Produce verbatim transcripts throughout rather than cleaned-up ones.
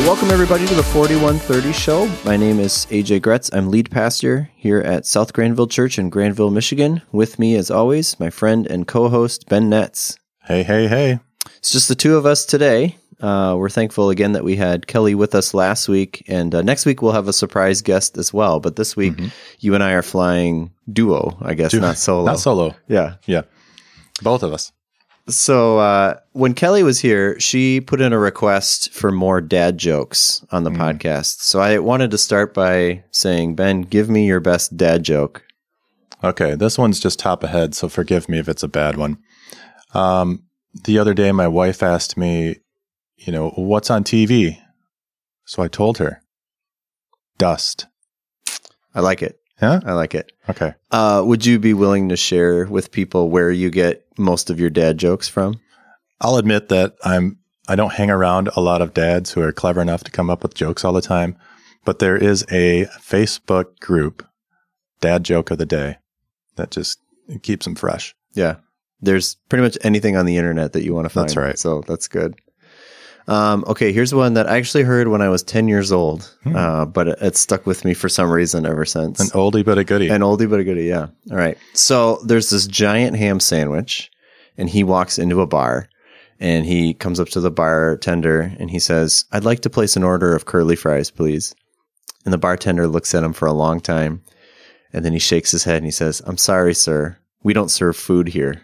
Welcome everybody to the forty-one thirty show. My name is A J Gretz. I'm lead pastor here at South Granville Church in Granville, Michigan. With me, as always, my friend and co-host, Ben Netz. Hey, hey, hey. It's just the two of us today. Uh, we're thankful again that we had Kelly with us last week, and uh, next week we'll have a surprise guest as well. But this week, mm-hmm. you and I are flying duo, I guess, duo. not solo. Not solo. Yeah. Yeah. Both of us. So uh, when Kelly was here, she put in a request for more dad jokes on the mm. podcast. So I wanted to start by saying, Ben, give me your best dad joke. Okay, this one's just top ahead, so forgive me if it's a bad one. Um, the other day, my wife asked me, you know, what's on T V? So I told her, dust. I like it. Yeah? I like it. Okay. Uh, would you be willing to share with people where you get most of your dad jokes from? I'll admit that I'm, I don't hang around a lot of dads who are clever enough to come up with jokes all the time, but there is a Facebook group, Dad Joke of the Day, that just keeps them fresh. Yeah. There's pretty much anything on the internet that you want to find. That's right. So that's good. Um, okay, here's one that I actually heard when I was ten years old, hmm. uh, but it, it stuck with me for some reason ever since. An oldie but a goodie. An oldie but a goodie, yeah. All right. So there's this giant ham sandwich, and he walks into a bar, and he comes up to the bartender, and he says, I'd like to place an order of curly fries, please. And the bartender looks at him for a long time, and then he shakes his head, and he says, I'm sorry, sir. We don't serve food here.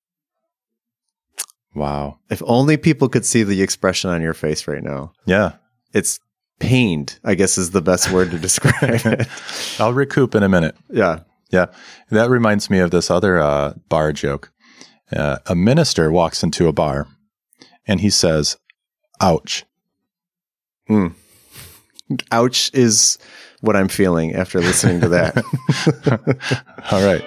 Wow. If only people could see the expression on your face right now. Yeah. It's pained, I guess is the best word to describe it. I'll recoup in a minute. Yeah. Yeah. That reminds me of this other uh, bar joke. Uh, a minister walks into a bar and he says, ouch. Mm. Ouch is what I'm feeling after listening to that. All right.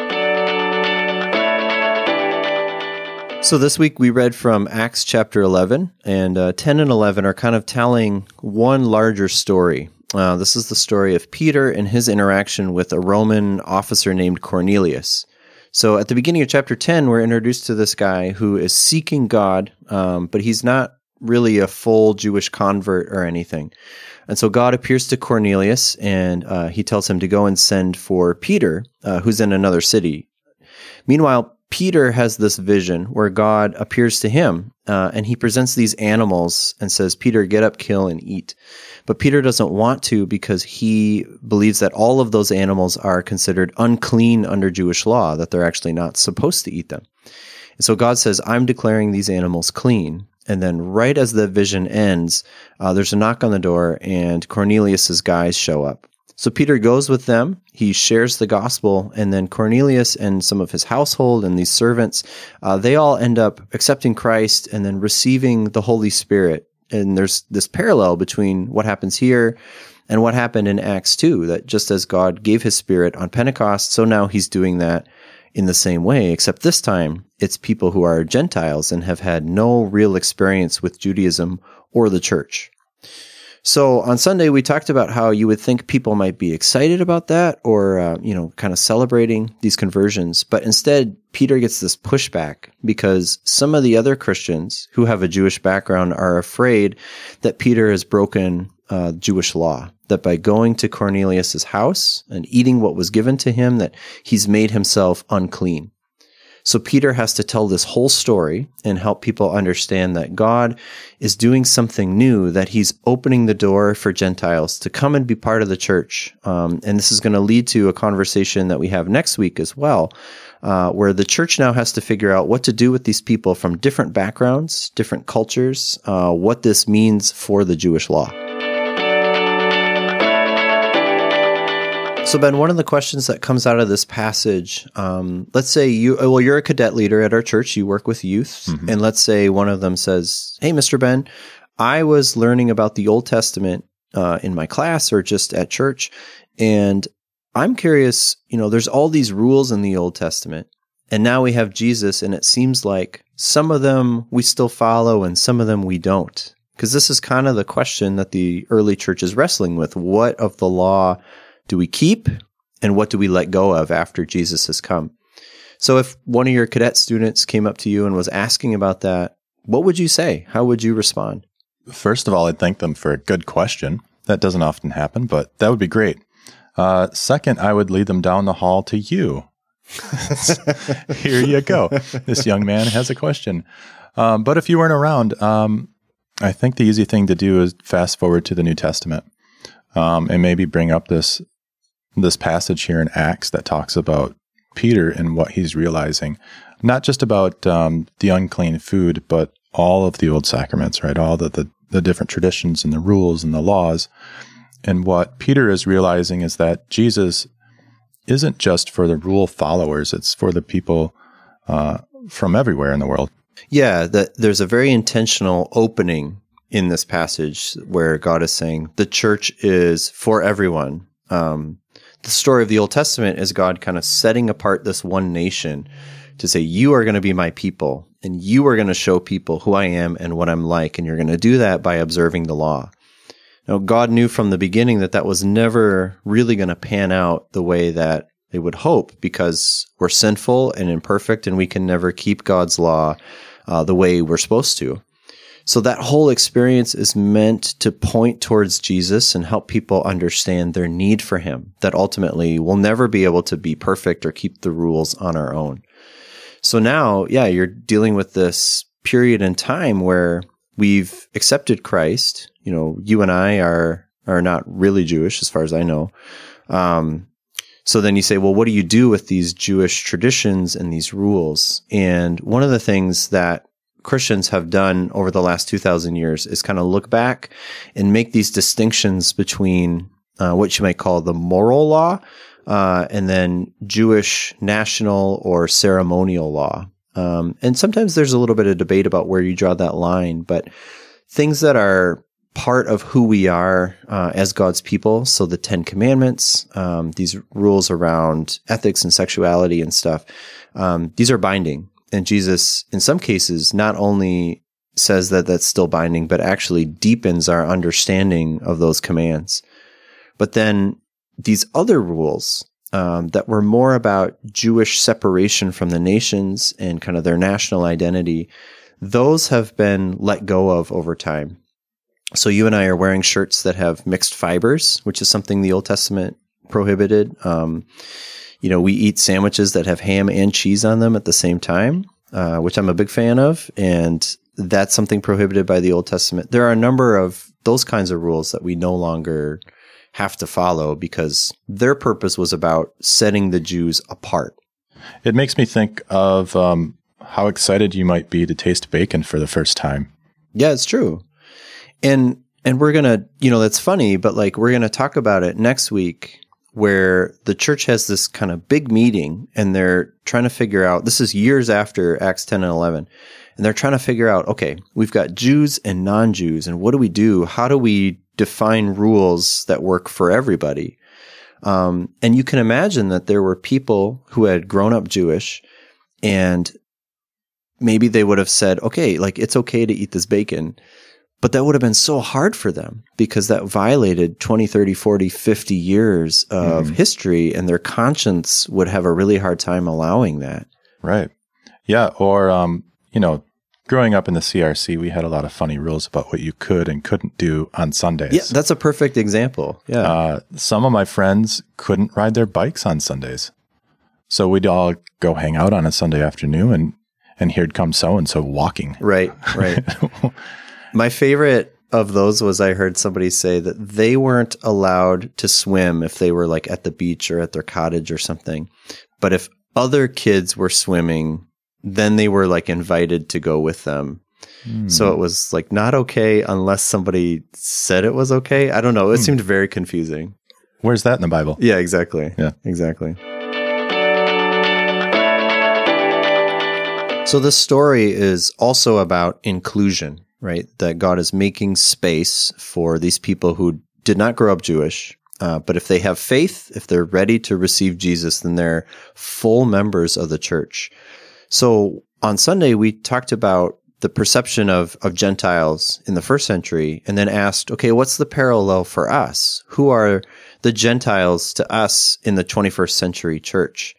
So this week we read from Acts chapter eleven, and uh, ten and eleven are kind of telling one larger story. Uh, this is the story of Peter and his interaction with a Roman officer named Cornelius. So at the beginning of chapter ten, we're introduced to this guy who is seeking God, um, but he's not really a full Jewish convert or anything. And so God appears to Cornelius, and uh, he tells him to go and send for Peter, uh, who's in another city. Meanwhile, Peter has this vision where God appears to him, uh, and he presents these animals and says, Peter, get up, kill, and eat. But Peter doesn't want to because he believes that all of those animals are considered unclean under Jewish law, that they're actually not supposed to eat them. And so God says, I'm declaring these animals clean. And then right as the vision ends, uh, there's a knock on the door, and Cornelius's guys show up. So Peter goes with them, he shares the gospel, and then Cornelius and some of his household and these servants, uh, they all end up accepting Christ and then receiving the Holy Spirit. And there's this parallel between what happens here and what happened in Acts two, that just as God gave his Spirit on Pentecost, so now he's doing that in the same way, except this time it's people who are Gentiles and have had no real experience with Judaism or the church. So on Sunday, we talked about how you would think people might be excited about that or, uh, you know, kind of celebrating these conversions. But instead, Peter gets this pushback because some of the other Christians who have a Jewish background are afraid that Peter has broken uh, Jewish law, that by going to Cornelius's house and eating what was given to him, that he's made himself unclean. So Peter has to tell this whole story and help people understand that God is doing something new, that he's opening the door for Gentiles to come and be part of the church. Um, and this is going to lead to a conversation that we have next week as well, uh, where the church now has to figure out what to do with these people from different backgrounds, different cultures, uh, what this means for the Jewish law. So Ben, one of the questions that comes out of this passage, um, let's say you, well, you're a cadet leader at our church, you work with youth, mm-hmm. and let's say one of them says, hey, Mister Ben, I was learning about the Old Testament uh, in my class or just at church, and I'm curious, you know, there's all these rules in the Old Testament, and now we have Jesus, and it seems like some of them we still follow and some of them we don't. Because this is kind of the question that the early church is wrestling with. What of the law do we keep, and what do we let go of after Jesus has come? So if one of your cadet students came up to you and was asking about that, what would you say? How would you respond? First of all, I'd thank them for a good question. That doesn't often happen, but that would be great. Uh, second, I would lead them down the hall to you. Here you go. This young man has a question. Um, but if you weren't around, um, I think the easy thing to do is fast forward to the New Testament um, and maybe bring up this this passage here in Acts that talks about Peter and what he's realizing, not just about um, the unclean food, but all of the old sacraments, right? All the, the the different traditions and the rules and the laws. And what Peter is realizing is that Jesus isn't just for the rule followers, it's for the people uh, from everywhere in the world. Yeah, that there's a very intentional opening in this passage where God is saying the church is for everyone. Um, the story of the Old Testament is God kind of setting apart this one nation to say, you are going to be my people, and you are going to show people who I am and what I'm like, and you're going to do that by observing the law. Now, God knew from the beginning that that was never really going to pan out the way that they would hope, because we're sinful and imperfect, and we can never keep God's law uh, the way we're supposed to. So that whole experience is meant to point towards Jesus and help people understand their need for him, that ultimately we'll never be able to be perfect or keep the rules on our own. So now, yeah, you're dealing with this period in time where we've accepted Christ. You know, you and I are are not really Jewish, as far as I know. Um, so then you say, well, what do you do with these Jewish traditions and these rules? And one of the things that Christians have done over the last two thousand years is kind of look back and make these distinctions between uh, what you might call the moral law, Uh, and then Jewish national or ceremonial law. Um, and sometimes there's a little bit of debate about where you draw that line, but things that are part of who we are uh, as God's people, so the Ten Commandments, um, these rules around ethics and sexuality and stuff, um, these are binding. And Jesus, in some cases, not only says that that's still binding, but actually deepens our understanding of those commands. But then these other rules um, that were more about Jewish separation from the nations and kind of their national identity, those have been let go of over time. So you and I are wearing shirts that have mixed fibers, which is something the Old Testament prohibited. Um, you know, we eat sandwiches that have ham and cheese on them at the same time, uh, which I'm a big fan of, and that's something prohibited by the Old Testament. There are a number of those kinds of rules that we no longer have to follow because their purpose was about setting the Jews apart. It makes me think of um, how excited you might be to taste bacon for the first time. Yeah, it's true. And and we're going to, you know, that's funny, but like we're going to talk about it next week where the church has this kind of big meeting and they're trying to figure out, this is years after Acts ten and eleven, and they're trying to figure out, okay, we've got Jews and non-Jews, and what do we do? How do we define rules that work for everybody? Um, and you can imagine that there were people who had grown up Jewish and maybe they would have said, okay, like it's okay to eat this bacon, but that would have been so hard for them because that violated twenty, thirty, forty, fifty years of mm-hmm. history, and their conscience would have a really hard time allowing that. Right. Yeah. Or, um, you know, growing up in the C R C, we had a lot of funny rules about what you could and couldn't do on Sundays. Yeah, that's a perfect example. Yeah. Uh, some of my friends couldn't ride their bikes on Sundays. So we'd all go hang out on a Sunday afternoon and, and here'd come so-and-so walking. Right, right. My favorite of those was I heard somebody say that they weren't allowed to swim if they were like at the beach or at their cottage or something. But if other kids were swimming, then they were like invited to go with them. Mm. So it was like not okay unless somebody said it was okay. I don't know. It mm. seemed very confusing. Where's that in the Bible? Yeah, exactly. Yeah, exactly. So this story is also about inclusion, right? That God is making space for these people who did not grow up Jewish, uh, but if they have faith, if they're ready to receive Jesus, then they're full members of the church. So on Sunday, we talked about the perception of, of Gentiles in the first century and then asked, okay, what's the parallel for us? Who are the Gentiles to us in the twenty-first century church?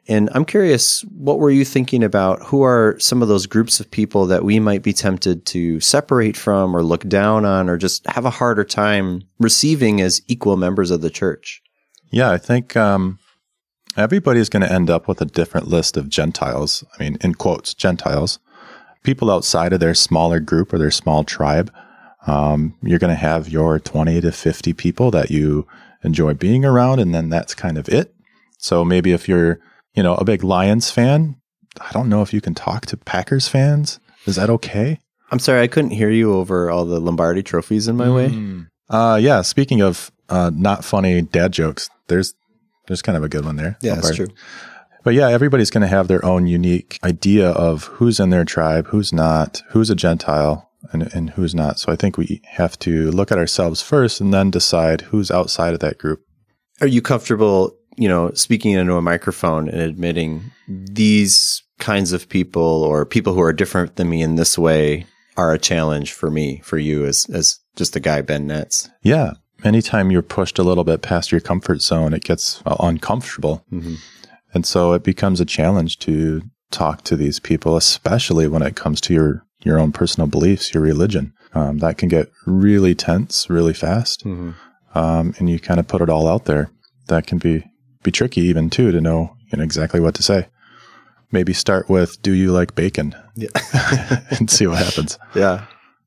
And I'm curious, what were you thinking about? Who are some of those groups of people that we might be tempted to separate from or look down on or just have a harder time receiving as equal members of the church? Yeah, I think um, everybody's going to end up with a different list of Gentiles. I mean, in quotes, Gentiles, people outside of their smaller group or their small tribe. Um, you're going to have your twenty to fifty people that you enjoy being around, and then that's kind of it. So maybe if you're, you know, a big Lions fan, I don't know if you can talk to Packers fans. Is that okay? I'm sorry, I couldn't hear you over all the Lombardi trophies in my mm. way. Uh, yeah, speaking of uh, not funny dad jokes, there's there's kind of a good one there. Yeah, Lombardi. That's true. But yeah, everybody's going to have their own unique idea of who's in their tribe, who's not, who's a Gentile, and, and who's not. So I think we have to look at ourselves first and then decide who's outside of that group. Are you comfortable, you know, speaking into a microphone and admitting these kinds of people or people who are different than me in this way are a challenge for me, for you as, as just the guy, Ben Netz? Yeah. Anytime you're pushed a little bit past your comfort zone, it gets uh, uncomfortable. Mm-hmm. And so it becomes a challenge to talk to these people, especially when it comes to your, your own personal beliefs, your religion. Um, that can get really tense really fast. Mm-hmm. Um, and you kind of put it all out there. That can be, be tricky even too, to know, you know exactly what to say. Maybe start with, do you like bacon? Yeah. And see what happens. Yeah.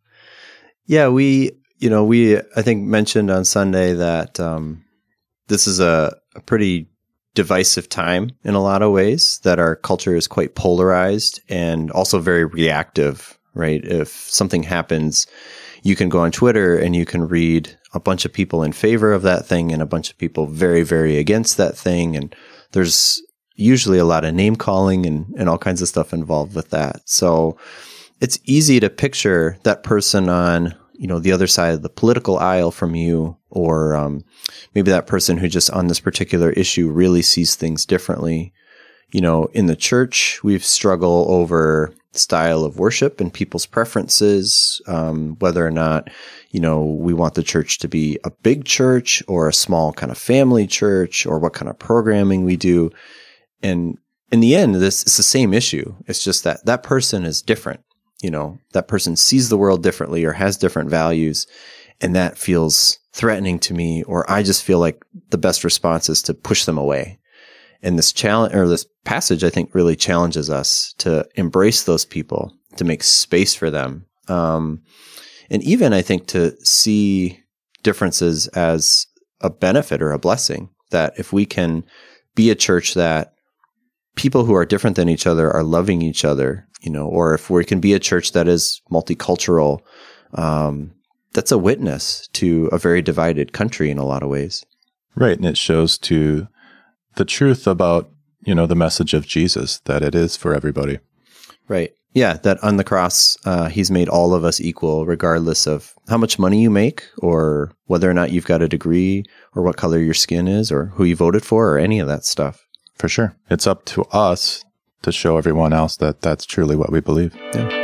Yeah. We, you know, we, I think mentioned on Sunday that um, this is a, a pretty divisive time in a lot of ways, that our culture is quite polarized and also very reactive, right? If something happens, you can go on Twitter and you can read a bunch of people in favor of that thing and a bunch of people very, very against that thing. And there's usually a lot of name calling and, and all kinds of stuff involved with that. So it's easy to picture that person on, you know, the other side of the political aisle from you, or um, maybe that person who just on this particular issue really sees things differently. You know, in the church, we've struggled over style of worship and people's preferences, um, whether or not, you know, we want the church to be a big church or a small kind of family church, or what kind of programming we do. And in the end, this it's the same issue. It's just that that person is different. You know, that person sees the world differently or has different values, and that feels threatening to me, or I just feel like the best response is to push them away. And this challenge, or this passage, I think really challenges us to embrace those people, to make space for them. Um, and even I think to see differences as a benefit or a blessing, that if we can be a church that people who are different than each other are loving each other, you know, or if we can be a church that is multicultural, um, that's a witness to a very divided country in a lot of ways. Right. And it shows to the truth about, you know, the message of Jesus, that it is for everybody. Right. Yeah. That on the cross, uh, he's made all of us equal, regardless of how much money you make, or whether or not you've got a degree, or what color your skin is, or who you voted for, or any of that stuff. For sure. It's up to us to show everyone else that that's truly what we believe. Yeah.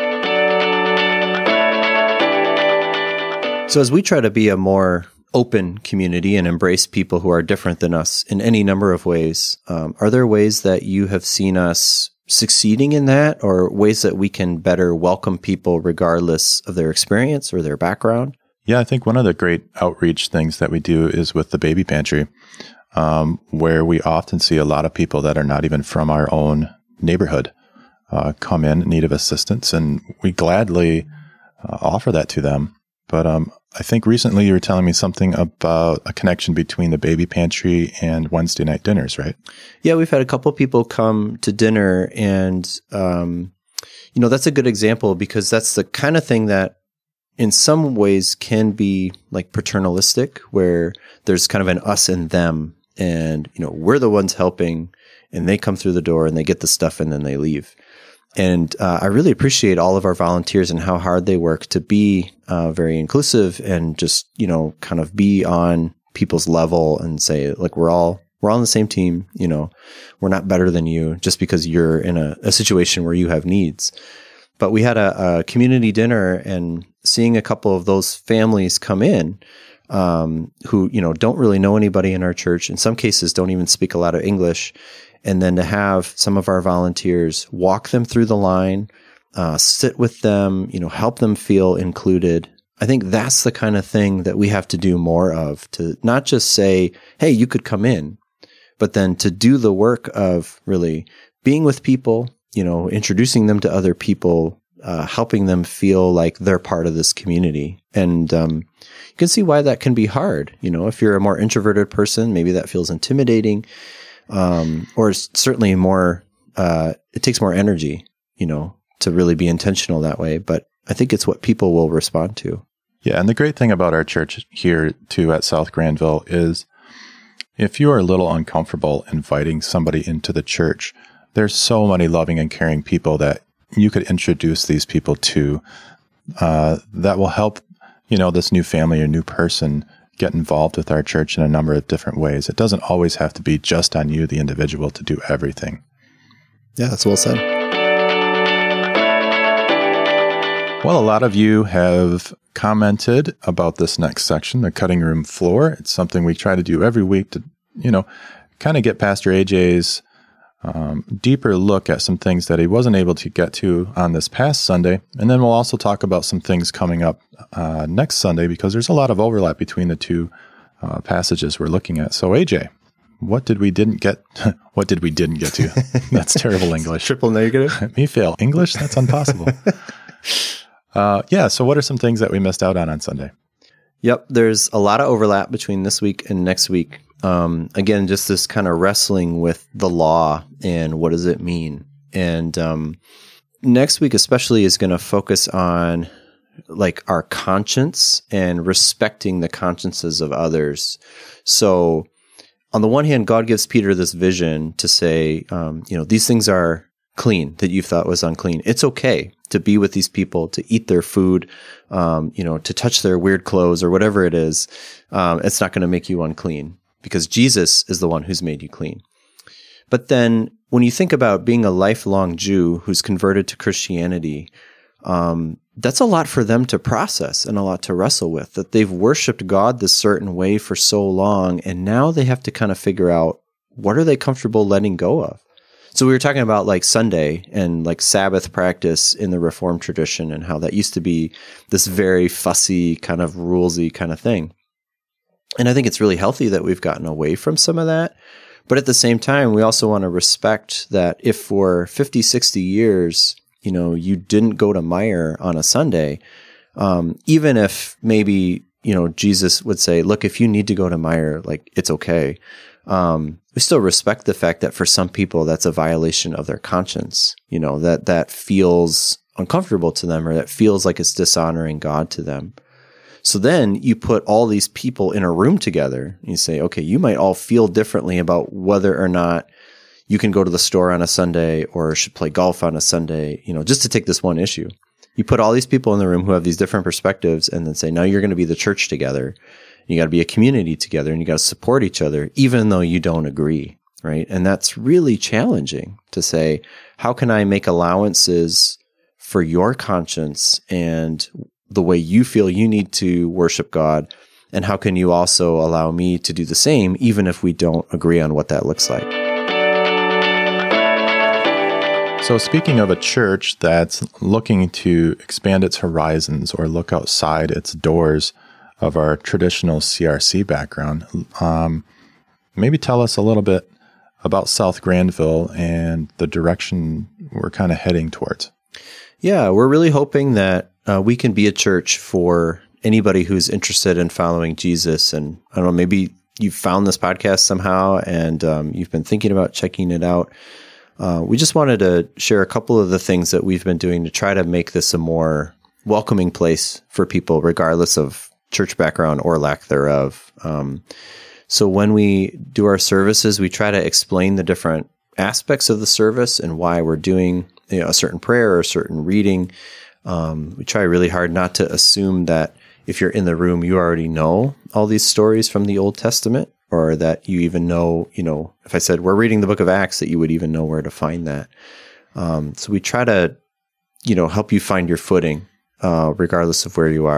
So as we try to be a more open community and embrace people who are different than us in any number of ways, um, are there ways that you have seen us succeeding in that, or ways that we can better welcome people regardless of their experience or their background? Yeah, I think one of the great outreach things that we do is with the baby pantry, um, where we often see a lot of people that are not even from our own neighborhood uh, come in in need of assistance, and we gladly uh, offer that to them. But um, I think recently you were telling me something about a connection between the baby pantry and Wednesday night dinners, right? Yeah, we've had a couple people come to dinner, and um, you know, that's a good example, because that's the kind of thing that in some ways can be like paternalistic, where there's kind of an us and them, and you know, we're the ones helping, and they come through the door and they get the stuff and then they leave. And uh, I really appreciate all of our volunteers and how hard they work to be uh, very inclusive and just, you know, kind of be on people's level and say, like, we're all we're all on the same team. You know, we're not better than you just because you're in a, a situation where you have needs. But we had a, a community dinner, and seeing a couple of those families come in, um, who, you know, don't really know anybody in our church. In some cases, don't even speak a lot of English. And then to have some of our volunteers walk them through the line, uh, sit with them, you know, help them feel included. I think that's the kind of thing that we have to do more of, to not just say, hey, you could come in, but then to do the work of really being with people, you know, introducing them to other people, uh, helping them feel like they're part of this community. And um, you can see why that can be hard. You know, if you're a more introverted person, maybe that feels intimidating, um, or certainly more, uh, it takes more energy, you know, to really be intentional that way. But I think it's what people will respond to. Yeah, and the great thing about our church here, too, at South Granville is if you are a little uncomfortable inviting somebody into the church, there's so many loving and caring people that you could introduce these people to uh, that will help, you know, this new family or new person get involved with our church in a number of different ways. It doesn't always have to be just on you, the individual, to do everything. Yeah, that's well said. Well, a lot of you have commented about this next section, the cutting room floor. It's something we try to do every week to, you know, kind of get Pastor A J's um, deeper look at some things that he wasn't able to get to on this past Sunday. And then we'll also talk about some things coming up uh, next Sunday, because there's a lot of overlap between the two uh, passages we're looking at. So A J, what did we didn't get? What did we didn't get to? That's terrible English. Triple negative. Me fail English? That's impossible. Uh, yeah. So what are some things that we missed out on on Sunday? Yep. There's a lot of overlap between this week and next week. Um, again, just this kind of wrestling with the law and what does it mean? And um, next week especially is going to focus on like our conscience and respecting the consciences of others. So on the one hand, God gives Peter this vision to say, um, you know, these things are clean that you thought was unclean. It's okay to be with these people, to eat their food, um, you know, to touch their weird clothes or whatever it is. Um, it's not going to make you unclean because Jesus is the one who's made you clean. But then when you think about being a lifelong Jew who's converted to Christianity, um, that's a lot for them to process and a lot to wrestle with, that they've worshiped God this certain way for so long, and now they have to kind of figure out, what are they comfortable letting go of? So we were talking about like Sunday and like Sabbath practice in the Reformed tradition and how that used to be this very fussy kind of rulesy kind of thing. And I think it's really healthy that we've gotten away from some of that. But at the same time, we also want to respect that if for fifty, sixty years, you know, you didn't go to Meijer on a Sunday, um, even if maybe, you know, Jesus would say, look, if you need to go to Meijer, like it's okay. Um, we still respect the fact that for some people that's a violation of their conscience, you know, that that feels uncomfortable to them or that feels like it's dishonoring God to them. So then you put all these people in a room together and you say, okay, you might all feel differently about whether or not you can go to the store on a Sunday or should play golf on a Sunday, you know, just to take this one issue. You put all these people in the room who have these different perspectives and then say, now you're going to be the church together. You got to be a community together and you got to support each other, even though you don't agree, right? And that's really challenging to say, how can I make allowances for your conscience and the way you feel you need to worship God? And how can you also allow me to do the same, even if we don't agree on what that looks like? So speaking of a church that's looking to expand its horizons or look outside its doors of our traditional C R C background, um, maybe tell us a little bit about South Granville and the direction we're kind of heading towards. Yeah, we're really hoping that uh, we can be a church for anybody who's interested in following Jesus. And I don't know, maybe you've found this podcast somehow and um, you've been thinking about checking it out. Uh, we just wanted to share a couple of the things that we've been doing to try to make this a more welcoming place for people, regardless of church background or lack thereof. Um, so when we do our services, we try to explain the different aspects of the service and why we're doing, you know, a certain prayer or a certain reading. Um, we try really hard not to assume that if you're in the room, you already know all these stories from the Old Testament, or that you even know, you know, if I said we're reading the book of Acts, that you would even know where to find that. Um, so we try to, you know, help you find your footing, uh, regardless of where you are.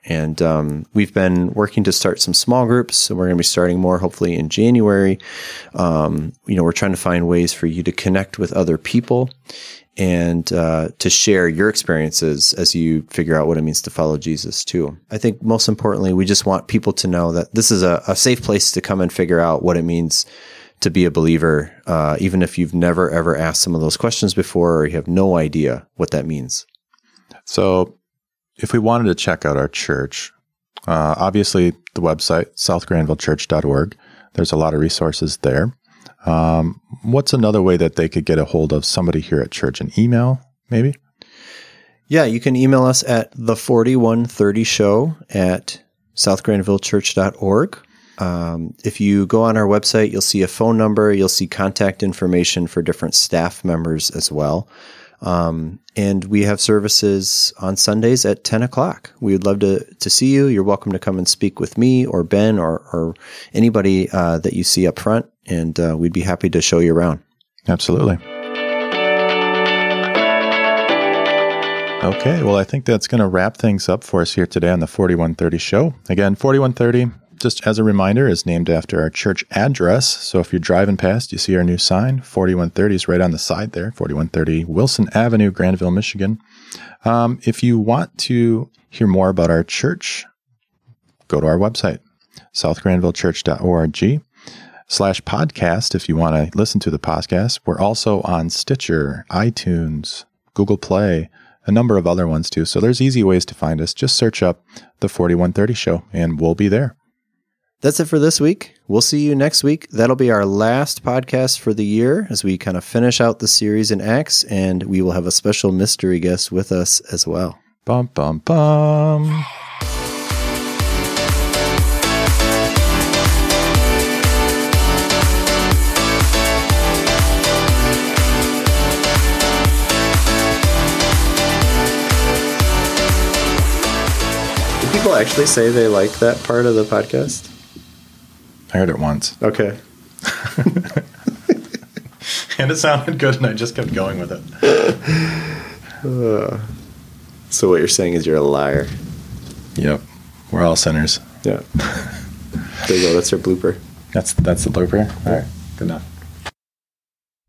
And um, we've been working to start some small groups, so we're going to be starting more hopefully in January. Um, you know, we're trying to find ways for you to connect with other people and uh, to share your experiences as you figure out what it means to follow Jesus too. I think most importantly, we just want people to know that this is a, a safe place to come and figure out what it means to be a believer, uh, even if you've never ever asked some of those questions before or you have no idea what that means. So if we wanted to check out our church, uh, obviously the website, south granville church dot org, there's a lot of resources there. Um, what's another way that they could get a hold of somebody here at church? An email, maybe? Yeah, you can email us at the forty-one thirty show at south granville church dot org. Um, if you go on our website, you'll see a phone number, you'll see contact information for different staff members as well. Um, and we have services on Sundays at ten o'clock. We would love to, to see you. You're welcome to come and speak with me or Ben or, or anybody uh, that you see up front, and uh, we'd be happy to show you around. Absolutely. Okay, well, I think that's going to wrap things up for us here today on the forty-one thirty show. Again, forty-one thirty, just as a reminder, is named after our church address. So if you're driving past, you see our new sign, forty-one thirty is right on the side there, forty-one thirty Wilson Avenue, Granville, Michigan. Um, if you want to hear more about our church, go to our website, south granville church dot org slash podcast if you want to listen to the podcast. We're also on Stitcher, iTunes, Google Play, a number of other ones too. So there's easy ways to find us. Just search up the forty-one thirty show and we'll be there. That's it for this week. We'll see you next week. That'll be our last podcast for the year as we kind of finish out the series in Acts, and we will have a special mystery guest with us as well. Bum, bum, bum. Do people actually say they like that part of the podcast? I heard it once. Okay. And it sounded good, and I just kept going with it. uh, so what you're saying is you're a liar. Yep. We're all sinners. Yeah. There you go. That's our blooper. That's that's the blooper. All right. Good enough.